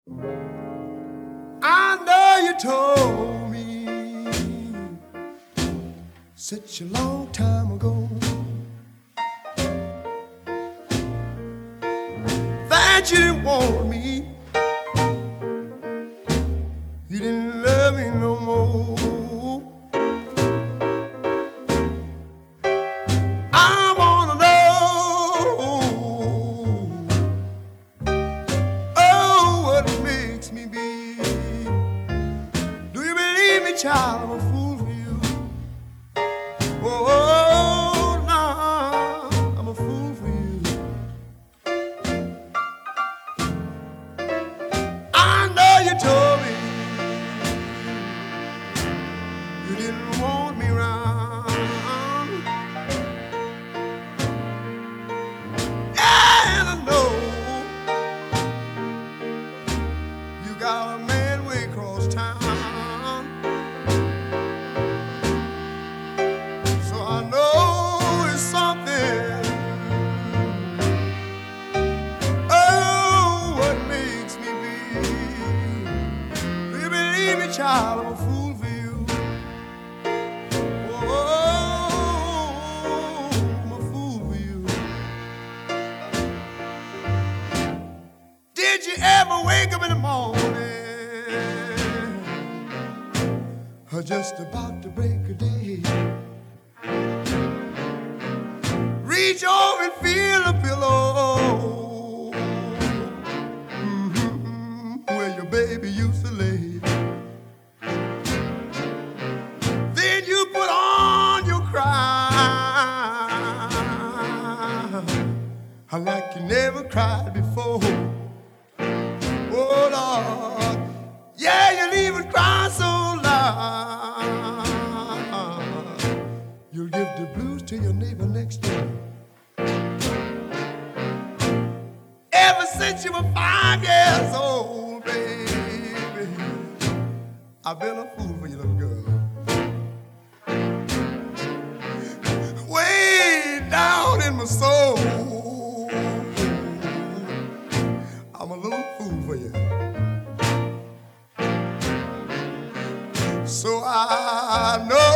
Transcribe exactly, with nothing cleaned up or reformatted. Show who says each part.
Speaker 1: I know you told me such a long time ago that you didn't want me, you didn't love me no more. I wanna know, oh, what makes me be. Do you believe me, child? I'm a fool for you. Oh, no, I'm a fool for you. I know you told me you didn't want me round. And I know you got a man way across town. So I know it's something. Oh, what makes me be. Do you believe me, child? I'm a fool for you. Oh, I'm a fool for you. Did you ever wake up in the morning, or just about to break a day, reach over and feel a pillow, mm-hmm, where your baby used to lay? Then you put on your cry like you never cried before. Oh Lord, yeah, you'll even cry so loud you'll give the blues to your neighbor next door. Ever since you were five years old, baby, I've been a fool for you, little girl. Way down in my soul, I'm a little fool for you. So I know